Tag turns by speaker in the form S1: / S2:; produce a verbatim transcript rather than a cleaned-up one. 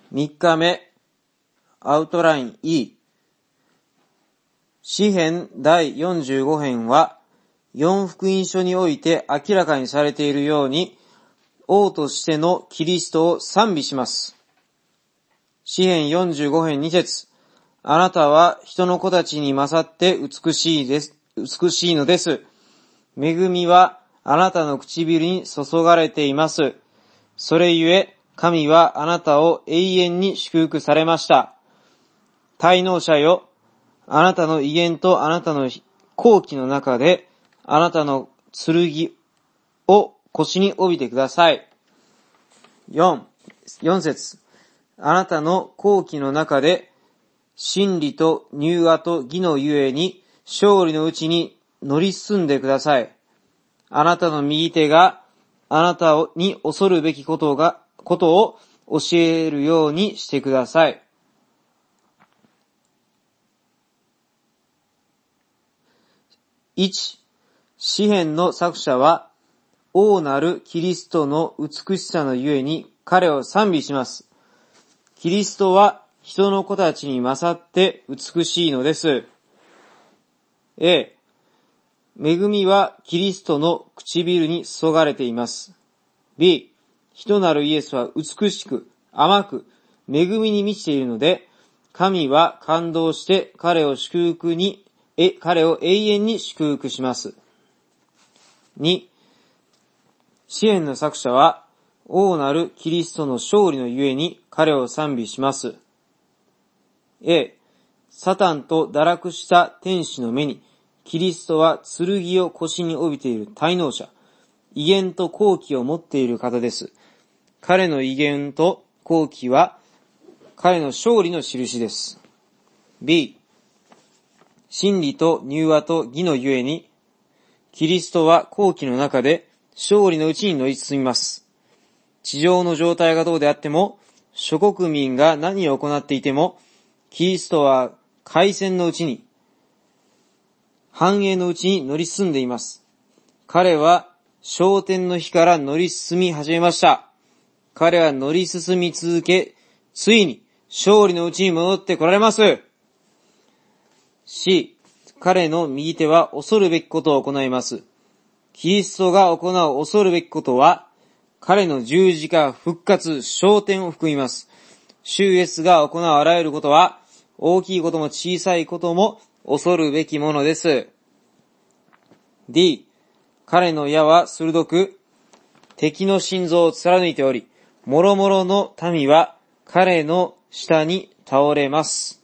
S1: みっかめ、アウトライン E。詩編だいよんじゅうご編は、四福音書において明らかにされているように、王としてのキリストを賛美します。詩編よんじゅうご編に節、あなたは人の子たちに勝って美しいです、美しいのです。恵みはあなたの唇に注がれています。それゆえ、神はあなたを永遠に祝福されました。滞納者よ、あなたの威厳とあなたの好機の中で、あなたの剣を腰に帯びてください。よん、よん節。あなたの好機の中で、真理と柔和と義のゆえに、勝利のうちに乗り進んでください。あなたの右手が、あなたに恐るべきことが、ことを教えるようにしてください。いち、詩編の作者は、王なるキリストの美しさのゆえに彼を賛美します。キリストは人の子たちに勝って美しいのです。A、恵みはキリストの唇に注がれています。B、人なるイエスは美しく、甘く、恵みに満ちているので、神は感動して彼を祝福に、え、彼を永遠に祝福します。に、詩編の作者は、王なるキリストの勝利のゆえに彼を賛美します。A、サタンと堕落した天使の目に、キリストは剣を腰に帯びている滞納者、威厳と好機を持っている方です。彼の威厳と好機は、彼の勝利の印です。B、真理と柔和と義のゆえに、キリストは好機の中で勝利のうちに乗り進みます。地上の状態がどうであっても、諸国民が何を行っていても、キリストは開戦のうちに、繁栄のうちに乗り進んでいます。彼は昇天の日から乗り進み始めました。彼は乗り進み続け、ついに勝利のうちに戻ってこられます。C、彼の右手は恐るべきことを行います。キリストが行う恐るべきことは、彼の十字架、復活、昇天を含みます。主イエスが行うあらゆることは、大きいことも小さいことも恐るべきものです。D、彼の矢は鋭く、敵の心臓を貫いており、諸々の民は彼の下に倒れます。